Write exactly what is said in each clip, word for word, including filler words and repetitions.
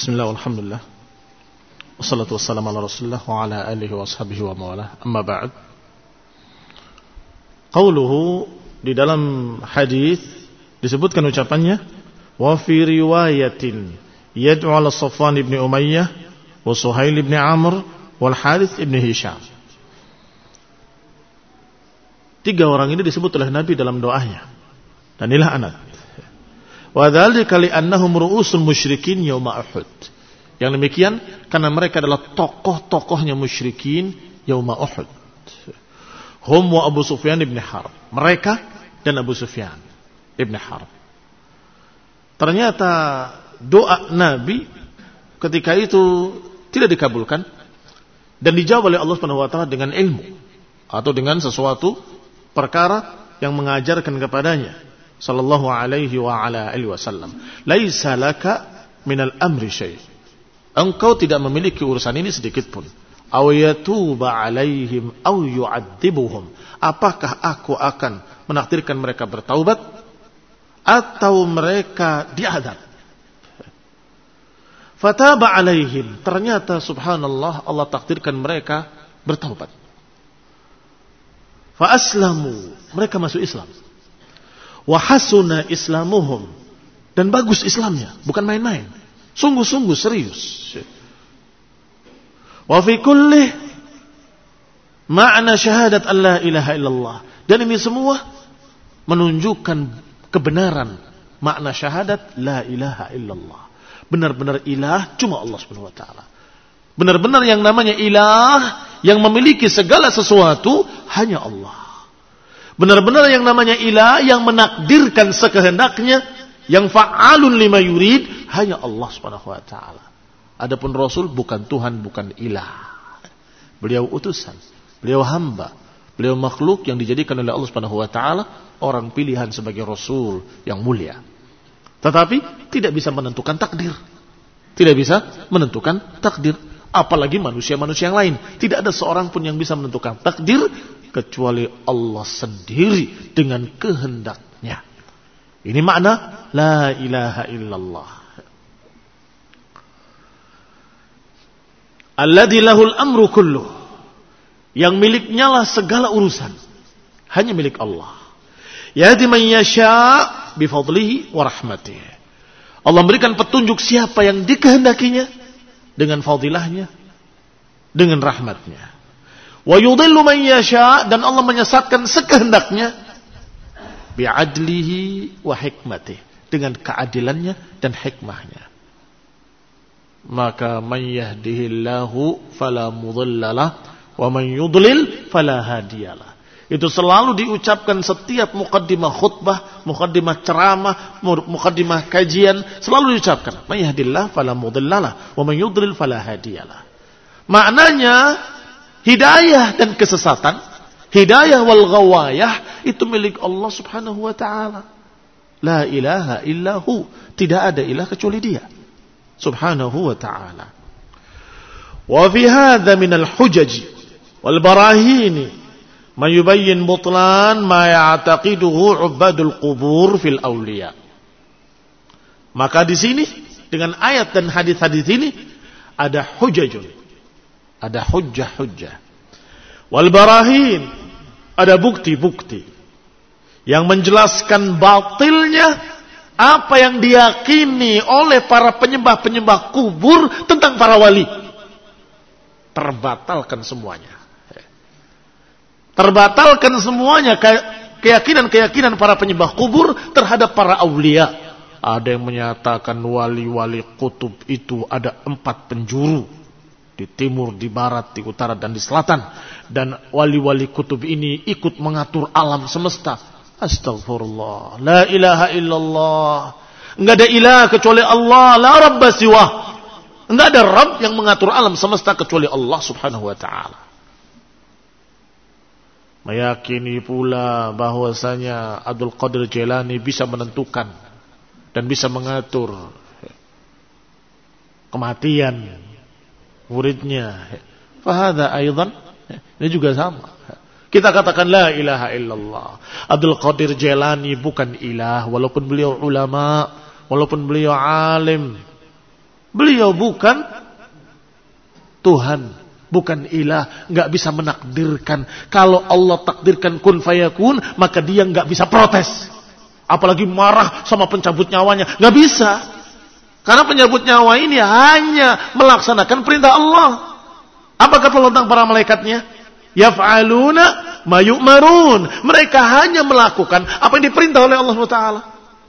Bismillah, alhamdulillah, wassalatu wassalamu ala rasulillah wa ala alihi wa ashabihi wa mawalah. Amma ba'd. Qauluhu, di dalam hadis disebutkan ucapannya, wa fi riwayatin yad'u ala Safwan ibn Umayyah wa Suhail ibn Amr wal Harith ibn Hisham. Tiga orang ini disebut oleh Nabi dalam doanya. Dan inilah anak. Wa dzalika li annahum ru'usul musyrikin yauma Uhud. Yang demikian karena mereka adalah tokoh-tokohnya musyrikin yauma Uhud. Hum wa Abu Sufyan ibn Harb. Mereka dan Abu Sufyan ibn Harb. Ternyata doa Nabi ketika itu tidak dikabulkan dan dijawab oleh Allah Subhanahu wa taala dengan ilmu atau dengan sesuatu perkara yang mengajarkan kepadanya sallallahu alaihi wa ala alihi wasallam, laisa laka minal amri syai'. Engkau tidak memiliki urusan ini sedikit pun. Aw yatuba alaihim aw yu'adzibuhum. Apakah aku akan menakdirkan mereka bertaubat atau mereka diadab? Fataba alaihim. Ternyata subhanallah Allah takdirkan mereka bertaubat. Fa aslamu. Mereka masuk Islam. Wa hasuna islamuhum, dan bagus Islamnya, bukan main-main, sungguh-sungguh serius. Wa fi kulli ma'na syahadat alla ilaha illallah, dan ini semua menunjukkan kebenaran makna syahadat la ilaha illallah. Benar-benar ilah cuma Allah Subhanahu wa taala. Benar-benar yang namanya ilah, yang memiliki segala sesuatu hanya Allah. Benar-benar yang namanya ilah, yang menakdirkan sekehendaknya, yang fa'alun lima yurid, hanya Allah Subhanahu wa taala. Adapun Rasul bukan Tuhan, bukan ilah. Beliau utusan, beliau hamba, beliau makhluk yang dijadikan oleh Allah Subhanahu wa taala orang pilihan sebagai Rasul yang mulia. Tetapi tidak bisa menentukan takdir. Tidak bisa menentukan takdir. Apalagi manusia-manusia yang lain. Tidak ada seorang pun yang bisa menentukan takdir kecuali Allah sendiri dengan kehendaknya. Ini makna la ilaha illallah. Alladzi lahul amru kulluh. Yang miliknya lah segala urusan. Hanya milik Allah. Yahdi man yasha' bifadlihi wa rahmatihi. Allah memberikan petunjuk siapa yang dikehendakinya dengan fadilahnya, dengan rahmatnya. Wa yudhillu man yasha', dan Allah menyesatkan sekehendaknya bi'adlihi wa hikmatih, dengan keadilannya dan hikmahnya. Maka man yahdihillahu fala mudhillalah wa man yudlil fala hadiyalah. Itu selalu diucapkan setiap muqaddimah khutbah, muqaddimah ceramah, muqaddimah kajian, selalu diucapkan man yahdihillahu fala mudhillalah wa man yudlil fala hadiyalah. Maknanya hidayah dan kesesatan, hidayah wal ghawayah itu milik Allah Subhanahu wa taala. La ilaha illahu, tidak ada ilah kecuali Dia Subhanahu wa taala. Wa fi hadza min al hujaj wal barahin ma yubayyin butlan ma ya'taqiduhu 'ubadul qubur fil awliya. Maka di sini dengan ayat dan hadis-hadis ini ada hujajun, ada hujjah-hujjah. Wal barahin, ada bukti-bukti yang menjelaskan batilnya apa yang diyakini oleh para penyembah-penyembah kubur tentang para wali. Terbatalkan semuanya. Terbatalkan semuanya keyakinan-keyakinan para penyembah kubur terhadap para aulia. Ada yang menyatakan wali-wali kutub itu ada empat penjuru. Di timur, di barat, di utara, dan di selatan. Dan wali-wali kutub ini ikut mengatur alam semesta. Astagfirullah. La ilaha illallah. Enggak ada ilah kecuali Allah. La rabba siwah. Enggak ada Rabb yang mengatur alam semesta kecuali Allah Subhanahu wa ta'ala. Meyakini pula bahwasanya Abdul Qadir Jailani bisa menentukan dan bisa mengatur kematian muridnya. Fahadha aidan, ini juga sama. Kita katakan la ilaha illallah. Abdul Qadir Jailani bukan ilah, walaupun beliau ulama, walaupun beliau alim. Beliau bukan Tuhan, bukan ilah, nggak bisa menakdirkan. Kalau Allah takdirkan kun fayakun, maka dia nggak bisa protes. Apalagi marah sama pencabut nyawanya, nggak bisa. Karena pencabut nyawa ini hanya melaksanakan perintah Allah. Apa kata Allah tentang para malaikatnya? Yaf'aluna ma yu'marun. Mereka hanya melakukan apa yang diperintah oleh Allah subhanahu wa taala.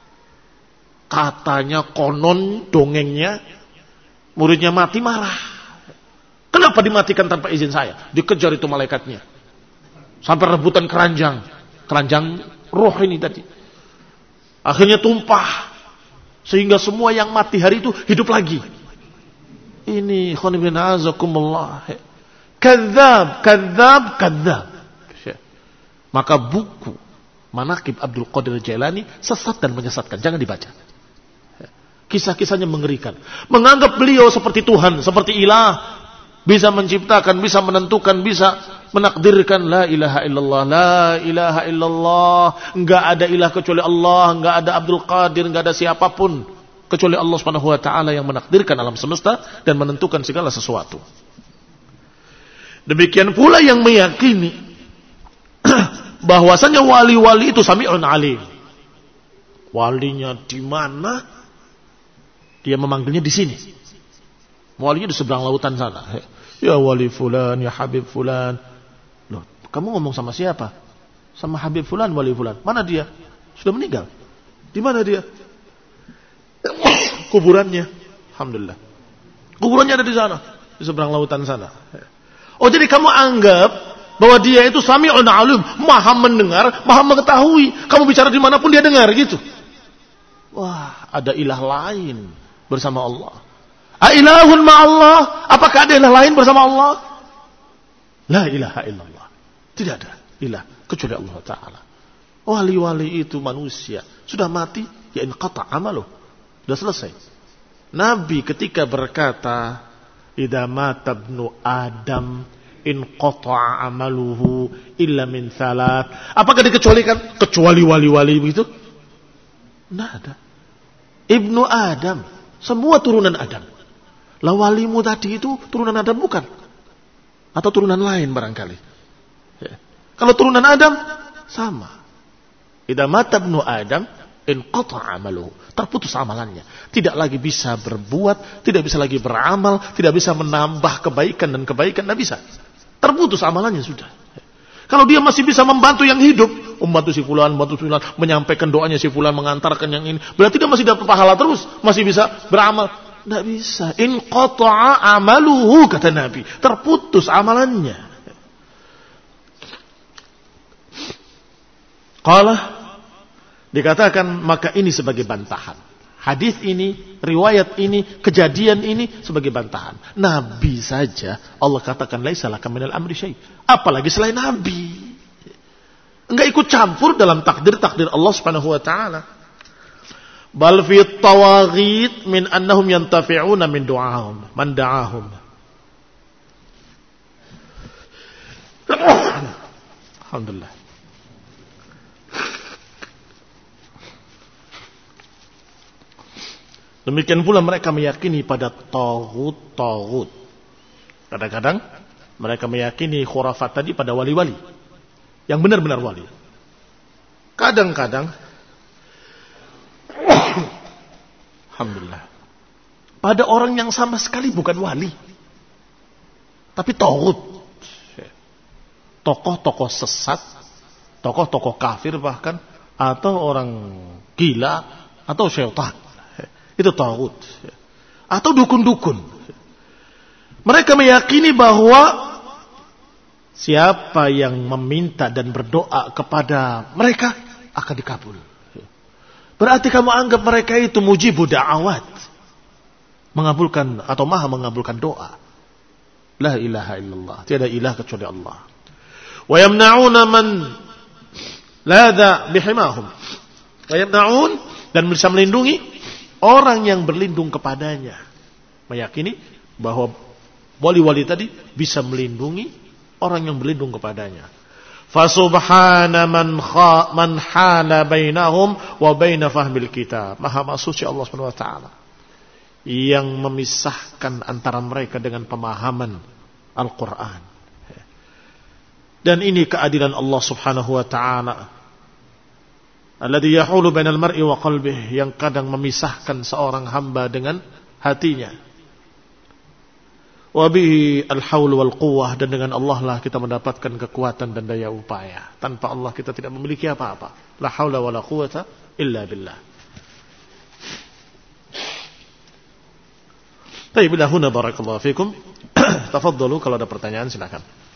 Katanya konon dongengnya, muridnya mati marah. Kenapa dimatikan tanpa izin saya? Dikejar itu malaikatnya. Sampai rebutan keranjang. Keranjang roh ini tadi. Akhirnya tumpah. Sehingga semua yang mati hari itu hidup lagi. Ini khonibin azakumullah. Kadzab, kadzab, kadzab. Maka buku Manaqib Abdul Qadir Jailani sesat dan menyesatkan. Jangan dibaca. Kisah-kisahnya mengerikan. Menganggap beliau seperti Tuhan, seperti ilah. Bisa menciptakan, bisa menentukan, bisa menakdirkan. La ilaha illallah, la ilaha illallah. Enggak ada ilah kecuali Allah, enggak ada Abdul Qadir, enggak ada siapapun kecuali Allah Subhanahu wa taala yang menakdirkan alam semesta dan menentukan segala sesuatu. Demikian pula yang meyakini bahwasanya wali-wali itu sami'un alim. Walinya di mana? Dia memanggilnya di sini. Walinya di seberang lautan sana. Ya wali fulan, ya habib fulan. Loh, kamu ngomong sama siapa? Sama habib fulan, wali fulan. Mana dia? Sudah meninggal. Di mana dia? Kuburannya. Alhamdulillah. Kuburannya ada di sana, di seberang lautan sana. Oh, jadi kamu anggap bahwa dia itu sami'un alim, maha mendengar, maha mengetahui. Kamu bicara dimanapun dia dengar gitu. Wah, ada ilah lain bersama Allah. Ailahun ma'allah. Apakah ada ilah lain bersama Allah? La ilaha illallah. Tidak ada ilah kecuali Allah Ta'ala. Wali-wali itu manusia. Sudah mati, ya inqata amaluh. Sudah selesai. Nabi ketika berkata, idza mata ibnu Adam inqata amaluhu illa min thalath. Apakah dikecualikan? Kecuali wali-wali begitu? Tidak ada. Ibnu Adam, semua turunan Adam. Lah walimu tadi itu turunan Adam bukan? Atau turunan lain barangkali. Ya. Kalau turunan Adam, sama. Idza mata ibnu Adam inqata amaluhu. Terputus amalannya. Tidak lagi bisa berbuat, tidak bisa lagi beramal, tidak bisa menambah kebaikan dan kebaikan, tidak bisa. Terputus amalannya sudah. Kalau dia masih bisa membantu yang hidup, membantu si fulan, membantu si fulan, menyampaikan doanya si fulan, mengantarkan yang ini, berarti dia masih dapat pahala terus, masih bisa beramal. Tidak bisa. Inqata'a amaluhu, kata Nabi. Terputus amalannya. Qala, dikatakan maka ini sebagai bantahan. Hadis ini, riwayat ini, kejadian ini sebagai bantahan. Nabi saja Allah katakan laisa laka minal amri syai'. Apalagi selain Nabi. Enggak ikut campur dalam takdir-takdir Allah Subhanahu wa taala. Bal fi tawaghit min annahum yantafi'una min du'ahum, man da'ahum. Alhamdulillah. Demikian pula mereka meyakini pada taghut-taghut. Kadang-kadang mereka meyakini khurafat tadi pada wali-wali. Yang benar-benar wali. Kadang-kadang alhamdulillah, pada orang yang sama sekali bukan wali. Tapi taghut. Tokoh-tokoh sesat, tokoh-tokoh kafir bahkan, atau orang gila, atau syaitan. Itu taghut. Atau dukun-dukun. Mereka meyakini bahwa siapa yang meminta dan berdoa kepada mereka akan dikabul. Berarti kamu anggap mereka itu mujibu da'awat. Mengabulkan atau maha mengabulkan doa. La ilaha illallah. Tiada ilah kecuali Allah. Wa yamna'una man lada bihimahum. Wa yamna'un, dan bisa melindungi orang yang berlindung kepadanya. Meyakini bahwa wali-wali tadi bisa melindungi orang yang berlindung kepadanya. Fasubhana man kha man hala bainahum wa baina fahmil kitab. Maha suci Allah Subhanahu wa taala yang memisahkan antara mereka dengan pemahaman Al-Quran. Dan ini keadilan Allah subhanahu wa ta'ala, alladhi yahulu bainal mar'i wa qalbih, yang kadang memisahkan seorang hamba dengan hatinya. Wa bihi al-haul wal quwwah, dan dengan Allah lah kita mendapatkan kekuatan dan daya upaya. Tanpa Allah kita tidak memiliki apa-apa. La haula wa la quwwata illa billah. Baik, bila huna barakallahu fikum. Tafadhalu, kalau ada pertanyaan silakan.